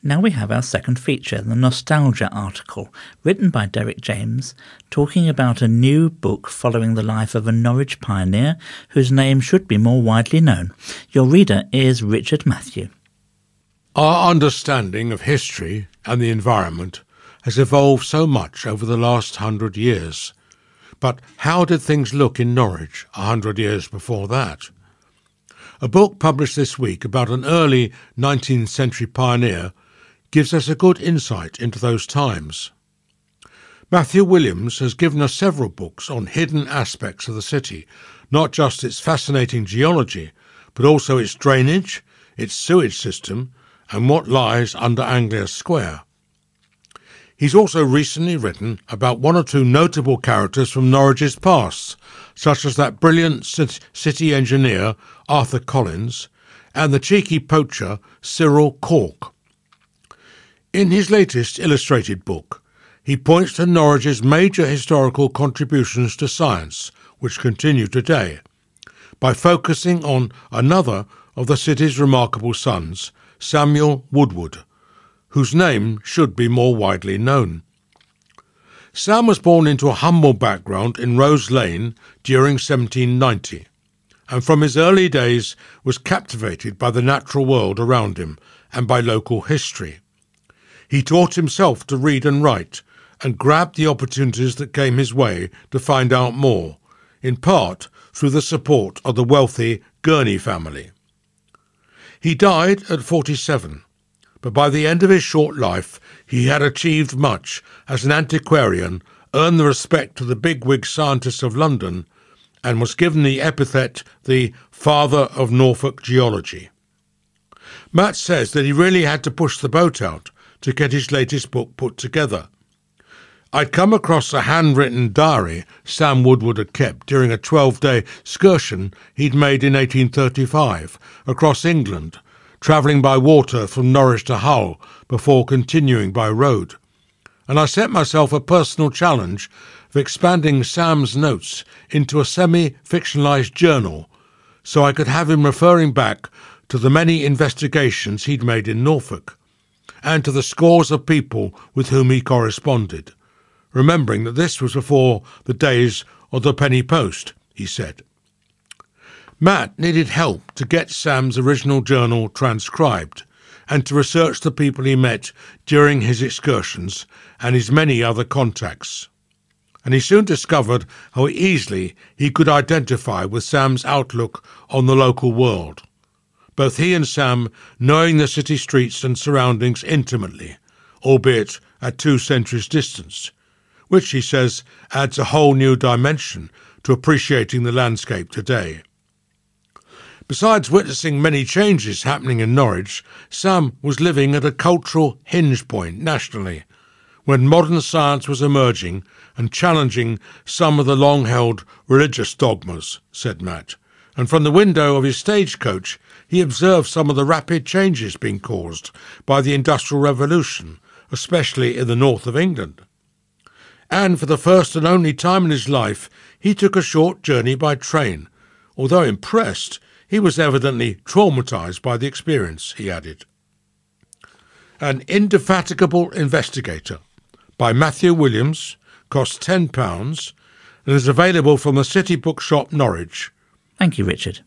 Now we have our second feature, the Nostalgia article, written by Derek James, talking about a new book following the life of a Norwich pioneer whose name should be more widely known. Your reader is Richard Matthew. Our understanding of history and the environment has evolved so much over the last 100 years. But how did things look in Norwich 100 years before that? A book published this week about an early 19th century pioneer gives us a good insight into those times. Matthew Williams has given us several books on hidden aspects of the city, not just its fascinating geology, but also its drainage, its sewage system, and what lies under Anglia Square. He's also recently written about one or two notable characters from Norwich's past, such as that brilliant city engineer Arthur Collins and the cheeky poacher Cyril Cork. In his latest illustrated book, he points to Norwich's major historical contributions to science, which continue today, by focusing on another of the city's remarkable sons, Samuel Woodward, whose name should be more widely known. Sam was born into a humble background in Rose Lane during 1790, and from his early days was captivated by the natural world around him and by local history. He taught himself to read and write, and grabbed the opportunities that came his way to find out more, in part through the support of the wealthy Gurney family. He died at 47, but by the end of his short life he had achieved much as an antiquarian, earned the respect of the bigwig scientists of London, and was given the epithet the Father of Norfolk Geology. Matt says that he really had to push the boat out to get his latest book put together. I'd come across a handwritten diary Sam Woodward had kept during a 12-day excursion he'd made in 1835 across England, travelling by water from Norwich to Hull before continuing by road. And I set myself a personal challenge of expanding Sam's notes into a semi-fictionalised journal so I could have him referring back to the many investigations he'd made in Norfolk, and to the scores of people with whom he corresponded, remembering that this was before the days of the penny post, he said. Matt needed help to get Sam's original journal transcribed and to research the people he met during his excursions and his many other contacts. And he soon discovered how easily he could identify with Sam's outlook on the local world, both he and Sam knowing the city streets and surroundings intimately, albeit at 2 centuries distance, which, he says, adds a whole new dimension to appreciating the landscape today. Besides witnessing many changes happening in Norwich, Sam was living at a cultural hinge point nationally, when modern science was emerging and challenging some of the long-held religious dogmas, said Matt. And from the window of his stagecoach he observed some of the rapid changes being caused by the Industrial Revolution, especially in the north of England. And for the first and only time in his life he took a short journey by train. Although impressed, he was evidently traumatised by the experience, he added. An Indefatigable Investigator by Matthew Williams costs £10 and is available from the City Bookshop, Norwich. Thank you, Richard.